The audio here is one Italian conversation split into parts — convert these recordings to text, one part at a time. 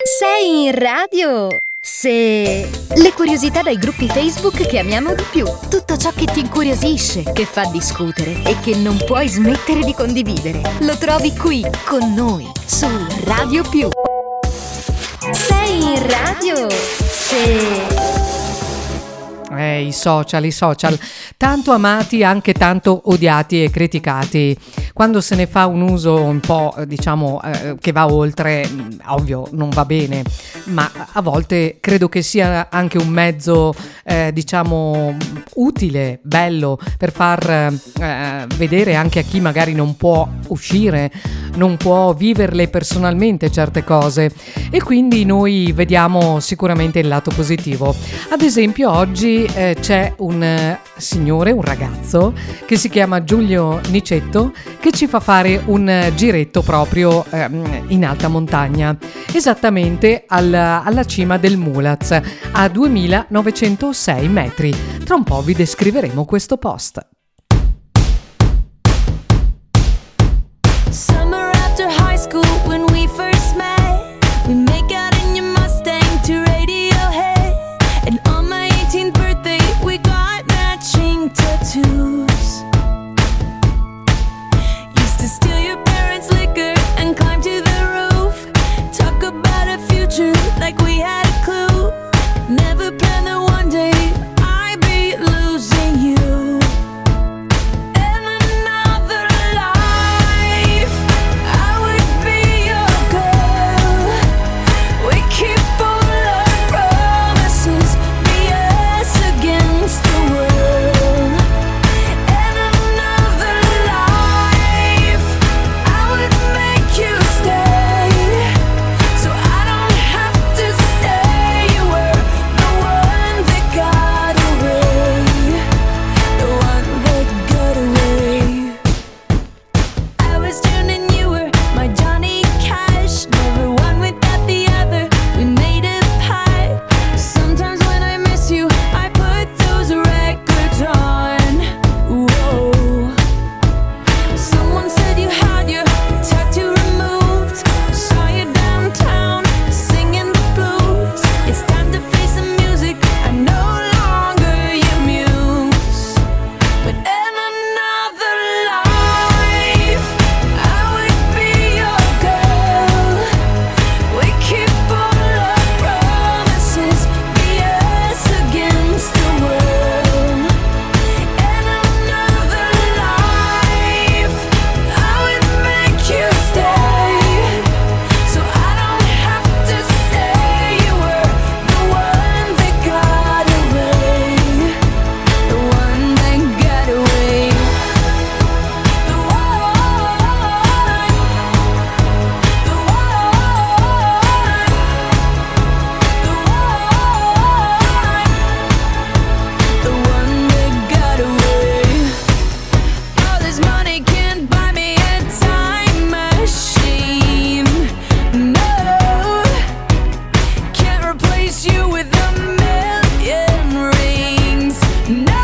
Sei in radio? Se... Le curiosità dai gruppi Facebook che amiamo di più. Tutto ciò che ti incuriosisce, che fa discutere e che non puoi smettere di condividere. Lo trovi qui, con noi, su Radio Più. Sei in radio? Se... I social, tanto amati, anche tanto odiati e criticati. Quando se ne fa un uso un po', che va oltre, ovvio, non va bene, ma a volte credo che sia anche un mezzo, utile, bello, per far vedere anche a chi magari non può uscire, non può viverle personalmente certe cose, e quindi noi vediamo sicuramente il lato positivo. Ad esempio oggi c'è un signore, un ragazzo che si chiama Giulio Nicetto, che ci fa fare un giretto proprio in alta montagna, esattamente alla cima del Mulaz, a 2906 metri. Tra un po' vi descriveremo questo post. Summer after high school when we first met, we make out in your Mustang to Radiohead, and on my 18th birthday we got matching tattoos. Used to steal your parents' liquor and climb to the roof, talk about a future like we had a clue. Never planned that one day I'd be losing you. In another life I would be your girl. We keep all our promises, be us against the world. In another life I would make you stay, so I don't have to say you were the one that got away, the one that got away. I was June and you were my Johnny Cash, never one without the other, we made a pact. Sometimes when I miss you I put those records on. Whoa. Someone said you had your tattoo removed, saw you downtown singing the blues. It's time to face the music, I'm no longer your muse. But in another life I would be your girl. We keep all our promises, be us against the world. In another life I would make you stay, so I don't have to say you were the one that got away, the one that got away. The one that got away. All this money can't buy me a time machine. No, can't replace you with a million rings. No,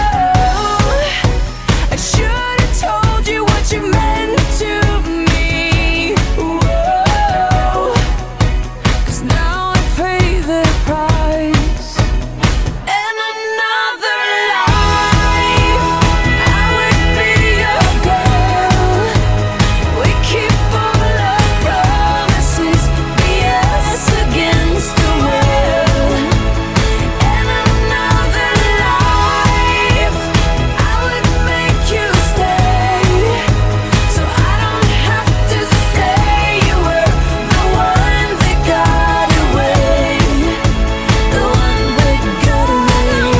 I should have told you what you meant to me. Whoa, 'cause now I pay the price. In another life I would be your girl. We keep all our promises, be us against the world. In another life I would make you stay, so I don't have to say you were the one that got away, the one that got away.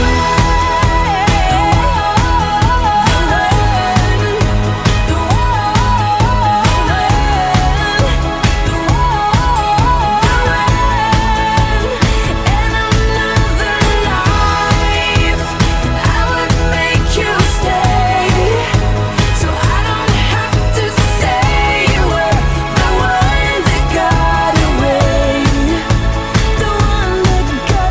In another life I would make you stay, so I don't have to say you were the one that got away, the one that got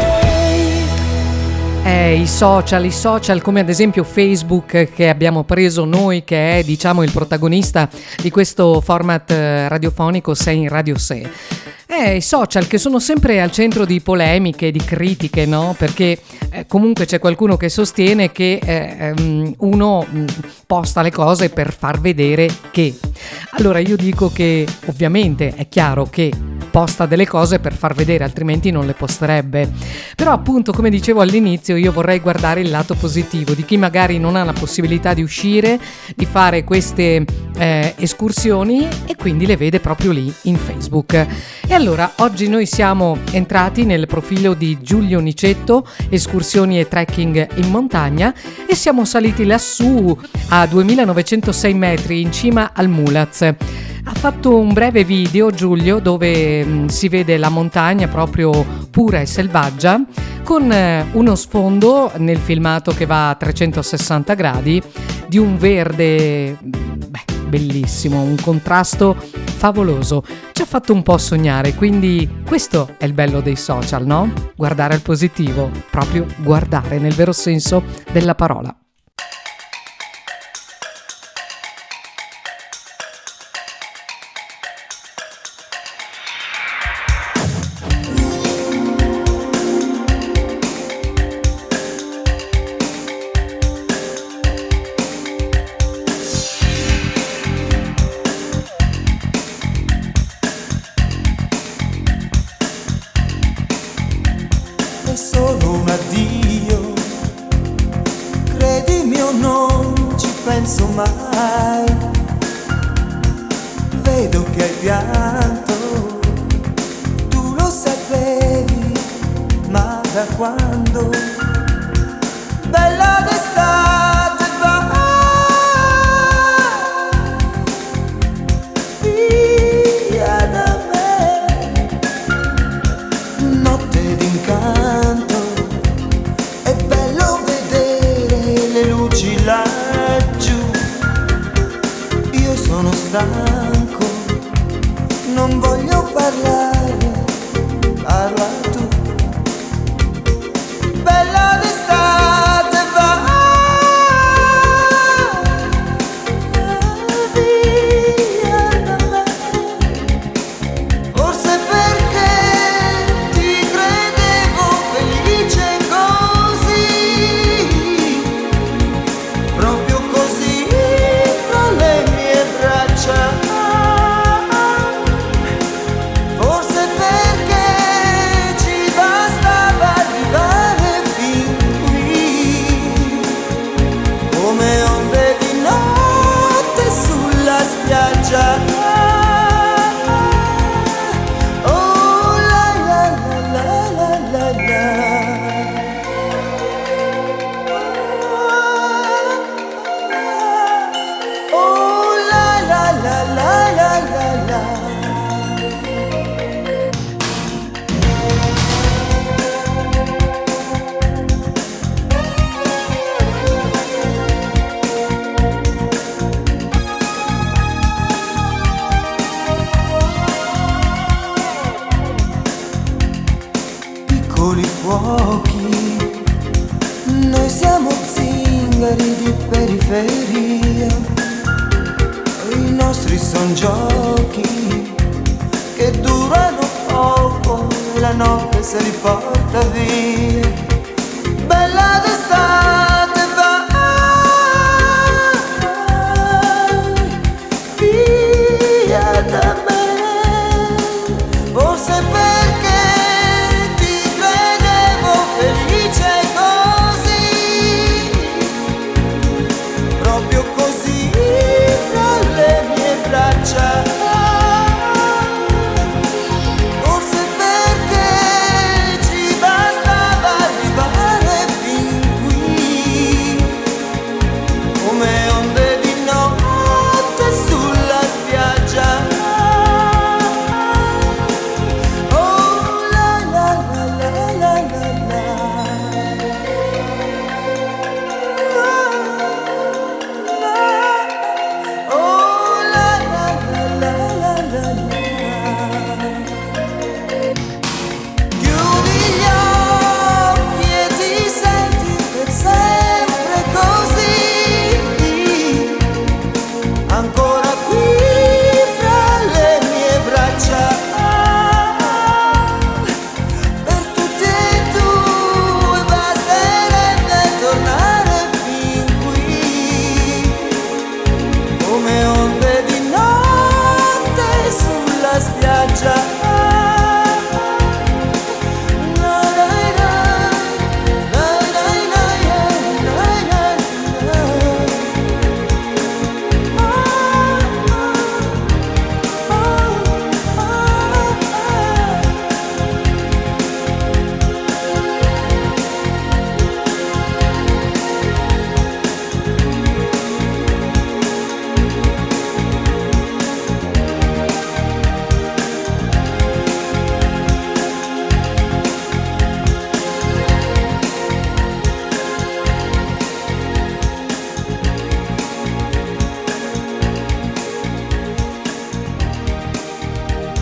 away. I social come ad esempio Facebook, che abbiamo preso noi, che è il protagonista di questo format radiofonico Sei in Radio Se. I social che sono sempre al centro di polemiche, di critiche, no? Perché comunque c'è qualcuno che sostiene che uno posta le cose per far vedere che. Allora io dico che ovviamente è chiaro che posta delle cose per far vedere, altrimenti non le posterebbe. Però appunto, come dicevo all'inizio, io vorrei guardare il lato positivo di chi magari non ha la possibilità di uscire, di fare queste escursioni e quindi le vede proprio lì in Facebook. E allora oggi noi siamo entrati nel profilo di Giulio Nicetto, escursioni e trekking in montagna, e siamo saliti lassù a 2906 metri in cima al Mulaz. Ha fatto un breve video Giulio dove si vede la montagna proprio pura e selvaggia, con uno sfondo nel filmato che va a 360 gradi di un verde bellissimo, un contrasto favoloso. Ci ha fatto un po' sognare, quindi questo è il bello dei social, no? Guardare al positivo, proprio guardare nel vero senso della parola. È solo un addio, credimi o non ci penso mai. Vedo che hai pianto, tu lo sapevi, ma da quando? Bella d'estate va via da me, notte d'incanto. È bello vedere le luci laggiù. Io sono stanco, non voglio parlare, parla tu. Bella d'estate va via da me. Forse perché ti credevo felice così, proprio così fra le mie braccia. Forse perché ci bastava arrivare fin qui, come onde di notte sulla spiaggia. Oh la la la la la la. Oh la la la la la la la. Piccoli fuochi, noi siamo zingari di periferia. I nostri son giochi che durano poco e la notte se li porta via. Bella d'estate va via da me. Forse perché ti credevo felice così, proprio così fra le mie braccia. Forse perché ci bastava arrivare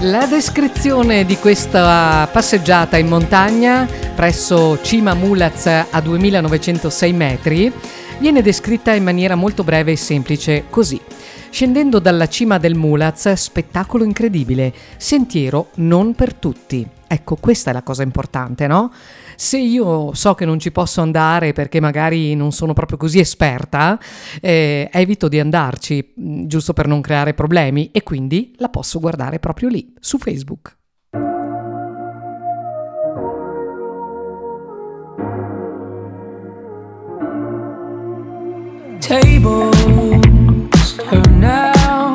La descrizione di questa passeggiata in montagna presso Cima Mulaz a 2906 metri viene descritta in maniera molto breve e semplice così. Scendendo dalla cima del Mulaz, spettacolo incredibile, sentiero non per tutti. Ecco, questa è la cosa importante, no? Se io so che non ci posso andare perché magari non sono proprio così esperta, evito di andarci, giusto per non creare problemi, e quindi la posso guardare proprio lì, su Facebook. Tables turn now,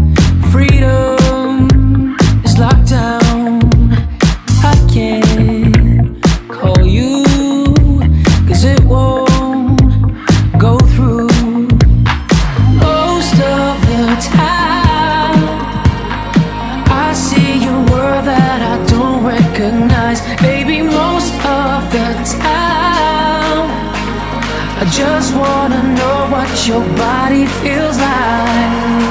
freedom is locked down. I can't call you, 'cause it won't go through. Most of the time I see your world that I don't recognize. Baby, most of the time I just wanna know what your body feels like.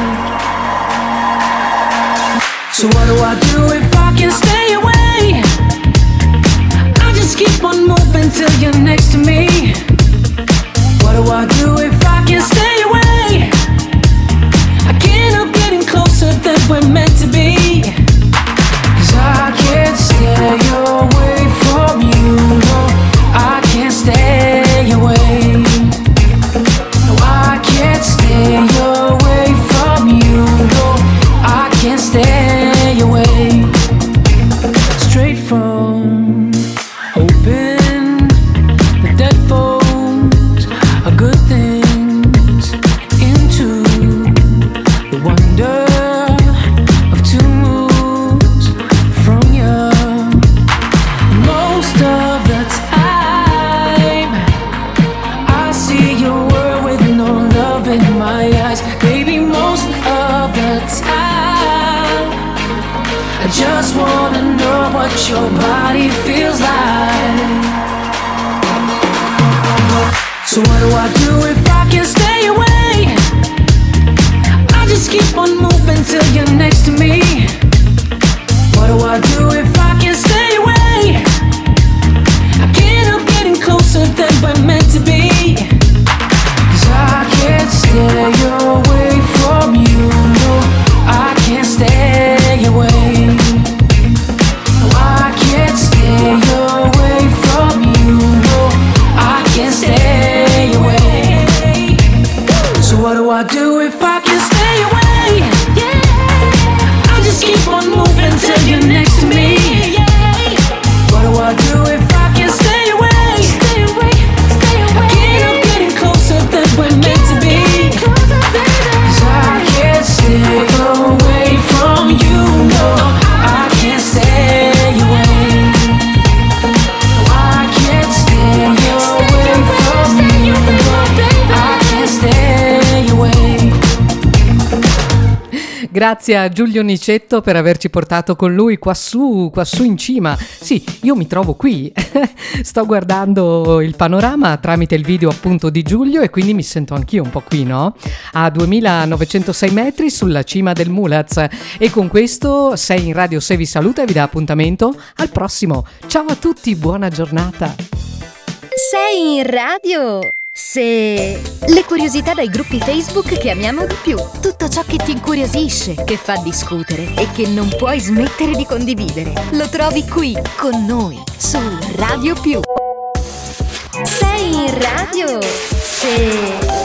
So what do I do if I can't stay away? I just keep on moving till you're next to me. What do I do if I can't stay away? I can't help getting closer than we're meant to be. 'Cause I can't stay away from you. No, I can't stay away. No, I can't stay away from you. No, I can't stay away. Straight from open the dead phones of good things into the wonder of two moves from you. Most of the time I see your world with no love in my eyes. Baby, most of the time I just wanna know what your body feels like. So what do I do if I can't stay away? I just keep on moving till you're next to me. What do I do if I can't stay away? I can't help getting closer than we're meant to be. 'Cause I can't stay away from you. No, I can't stay away. No, I can't stay away from you. No, I can't stay away. So what do I do if I can't stay away? I just keep on moving till you're next to me. What do I do if I can't stay away? I can't help getting closer than we're meant to be. 'Cause I can't stay away from you. No, I can't stay away. No, I can't stay away from you. No, I can't stay away. Grazie a Giulio Nicetto per averci portato con lui qua su in cima. Sì, io mi trovo qui, sto guardando il panorama tramite il video appunto di Giulio e quindi mi sento anch'io un po' qui, no? A 2906 metri sulla cima del Mulaz. E con questo Sei in Radio Se vi saluta e vi dà appuntamento al prossimo. Ciao a tutti, buona giornata. Sei in radio? Se... Le curiosità dai gruppi Facebook che amiamo di più. Tutto ciò che ti incuriosisce, che fa discutere e che non puoi smettere di condividere. Lo trovi qui, con noi, su Radio Più. Sei in radio? Se...